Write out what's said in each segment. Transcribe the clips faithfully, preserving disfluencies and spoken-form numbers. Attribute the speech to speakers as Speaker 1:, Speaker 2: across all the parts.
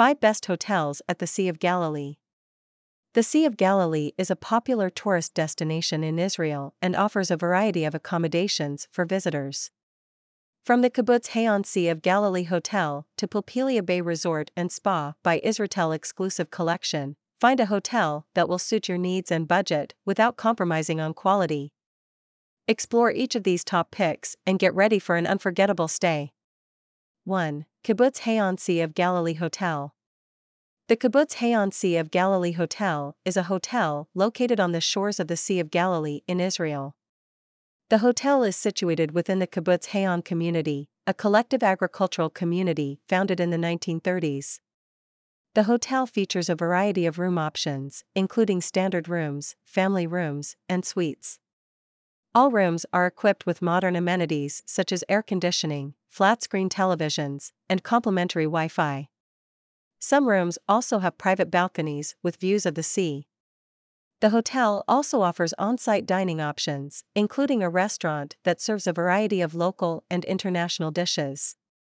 Speaker 1: five Best Hotels at the Sea of Galilee. The Sea of Galilee is a popular tourist destination in Israel and offers a variety of accommodations for visitors. From the Kibbutz Hayon Sea of Galilee Hotel to Pilpilia Bay Resort and Spa by Israel exclusive collection, find a hotel that will suit your needs and budget without compromising on quality. Explore each of these top picks and get ready for an unforgettable stay. one. Kibbutz Hayon Sea of Galilee Hotel. The Kibbutz Hayon Sea of Galilee Hotel is a hotel located on the shores of the Sea of Galilee in Israel. The hotel is situated within the Kibbutz Hayon community, a collective agricultural community founded in the nineteen thirties. The hotel features a variety of room options, including standard rooms, family rooms, and suites. All rooms are equipped with modern amenities such as air conditioning, flat-screen televisions, and complimentary Wi-Fi. Some rooms also have private balconies with views of the sea. The hotel also offers on-site dining options, including a restaurant that serves a variety of local and international dishes.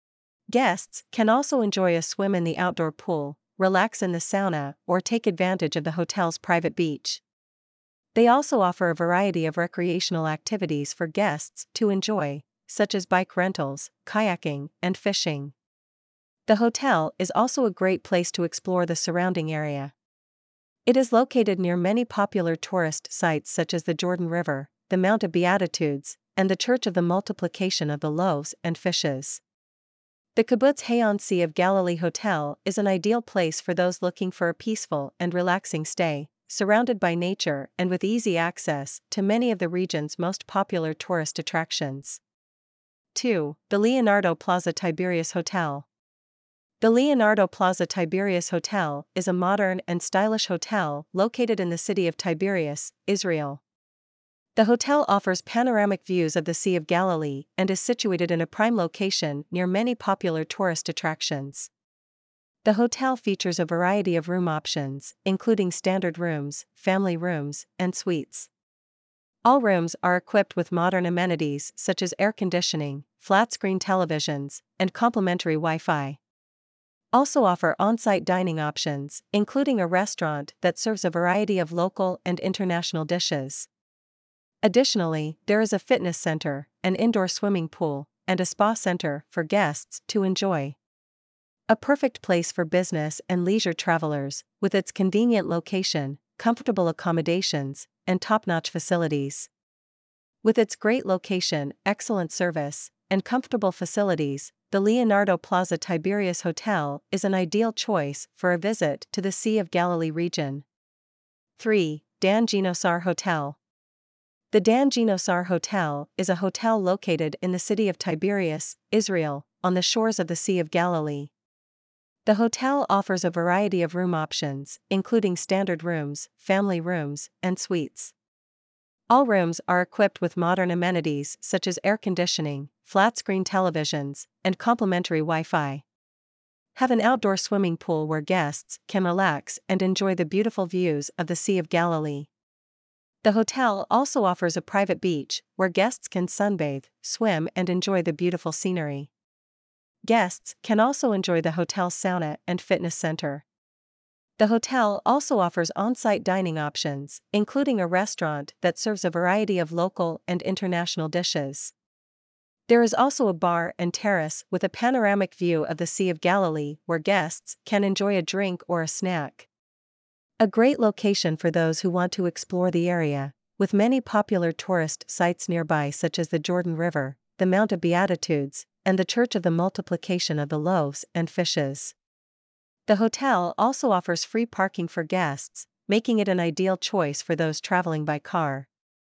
Speaker 1: Guests can also enjoy a swim in the outdoor pool, relax in the sauna, or take advantage of the hotel's private beach. They also offer a variety of recreational activities for guests to enjoy, such as bike rentals, kayaking, and fishing. The hotel is also a great place to explore the surrounding area. It is located near many popular tourist sites such as the Jordan River, the Mount of Beatitudes, and the Church of the Multiplication of the Loaves and Fishes. The Kibbutz Hayon Sea of Galilee Hotel is an ideal place for those looking for a peaceful and relaxing stay, surrounded by nature and with easy access to many of the region's most popular tourist attractions. two. The Leonardo Plaza Tiberias Hotel. The Leonardo Plaza Tiberias Hotel is a modern and stylish hotel located in the city of Tiberias, Israel. The hotel offers panoramic views of the Sea of Galilee and is situated in a prime location near many popular tourist attractions. The hotel features a variety of room options, including standard rooms, family rooms, and suites. All rooms are equipped with modern amenities such as air conditioning, flat-screen televisions, and complimentary Wi-Fi. Also offer on-site dining options, including a restaurant that serves a variety of local and international dishes. Additionally, there is a fitness center, an indoor swimming pool, and a spa center for guests to enjoy. A perfect place for business and leisure travelers, with its convenient location, comfortable accommodations, and top-notch facilities. With its great location, excellent service, and comfortable facilities, the Leonardo Plaza Tiberias Hotel is an ideal choice for a visit to the Sea of Galilee region. three. Dan Ginosar Hotel. The Dan Ginosar Hotel is a hotel located in the city of Tiberias, Israel, on the shores of the Sea of Galilee. The hotel offers a variety of room options, including standard rooms, family rooms, and suites. All rooms are equipped with modern amenities such as air conditioning, flat-screen televisions, and complimentary Wi-Fi. Have an outdoor swimming pool where guests can relax and enjoy the beautiful views of the Sea of Galilee. The hotel also offers a private beach where guests can sunbathe, swim, and enjoy the beautiful scenery. Guests can also enjoy the hotel's sauna and fitness center. The hotel also offers on-site dining options, including a restaurant that serves a variety of local and international dishes. There is also a bar and terrace with a panoramic view of the Sea of Galilee where guests can enjoy a drink or a snack. A great location for those who want to explore the area, with many popular tourist sites nearby such as the Jordan River, the Mount of Beatitudes, and the Church of the Multiplication of the Loaves and Fishes. The hotel also offers free parking for guests, making it an ideal choice for those traveling by car.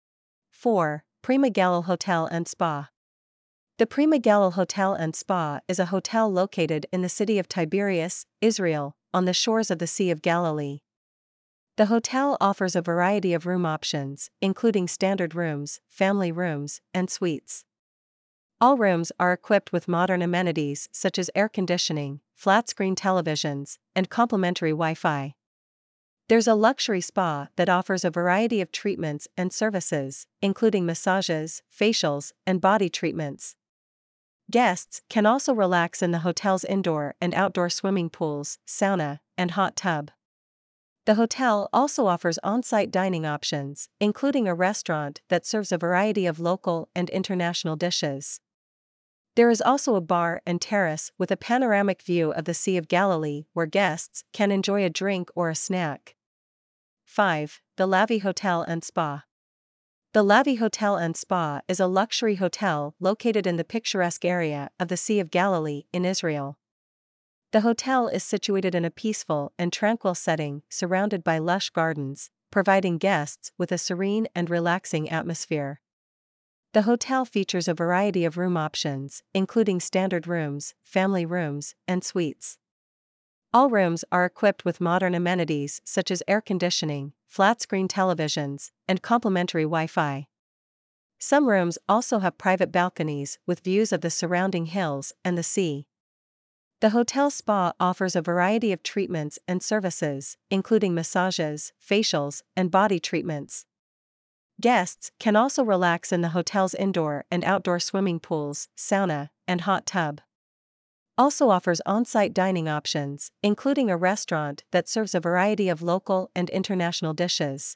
Speaker 1: four. Prima Galil Hotel and Spa. The Prima Galil Hotel and Spa is a hotel located in the city of Tiberias, Israel, on the shores of the Sea of Galilee. The hotel offers a variety of room options, including standard rooms, family rooms, and suites. All rooms are equipped with modern amenities such as air conditioning, flat-screen televisions, and complimentary Wi-Fi. There's a luxury spa that offers a variety of treatments and services, including massages, facials, and body treatments. Guests can also relax in the hotel's indoor and outdoor swimming pools, sauna, and hot tub. The hotel also offers on-site dining options, including a restaurant that serves a variety of local and international dishes. There is also a bar and terrace with a panoramic view of the Sea of Galilee where guests can enjoy a drink or a snack. five. The Lavi Hotel and Spa. The Lavi Hotel and Spa is a luxury hotel located in the picturesque area of the Sea of Galilee in Israel. The hotel is situated in a peaceful and tranquil setting surrounded by lush gardens, providing guests with a serene and relaxing atmosphere. The hotel features a variety of room options, including standard rooms, family rooms, and suites. All rooms are equipped with modern amenities such as air conditioning, flat-screen televisions, and complimentary Wi-Fi. Some rooms also have private balconies with views of the surrounding hills and the sea. The hotel spa offers a variety of treatments and services, including massages, facials, and body treatments. Guests can also relax in the hotel's indoor and outdoor swimming pools, sauna, and hot tub. Also offers on-site dining options, including a restaurant that serves a variety of local and international dishes.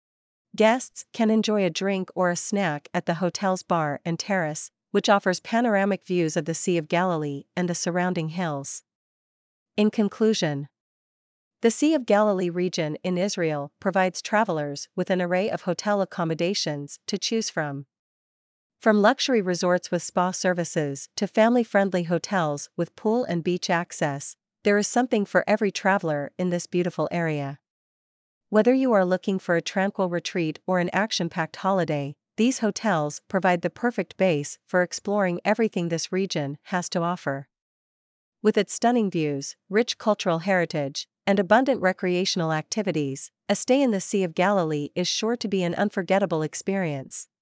Speaker 1: Guests can enjoy a drink or a snack at the hotel's bar and terrace, which offers panoramic views of the Sea of Galilee and the surrounding hills. In conclusion, the Sea of Galilee region in Israel provides travelers with an array of hotel accommodations to choose from. From luxury resorts with spa services to family-friendly hotels with pool and beach access, there is something for every traveler in this beautiful area. Whether you are looking for a tranquil retreat or an action-packed holiday, these hotels provide the perfect base for exploring everything this region has to offer. With its stunning views, rich cultural heritage, and abundant recreational activities, a stay in the Sea of Galilee is sure to be an unforgettable experience.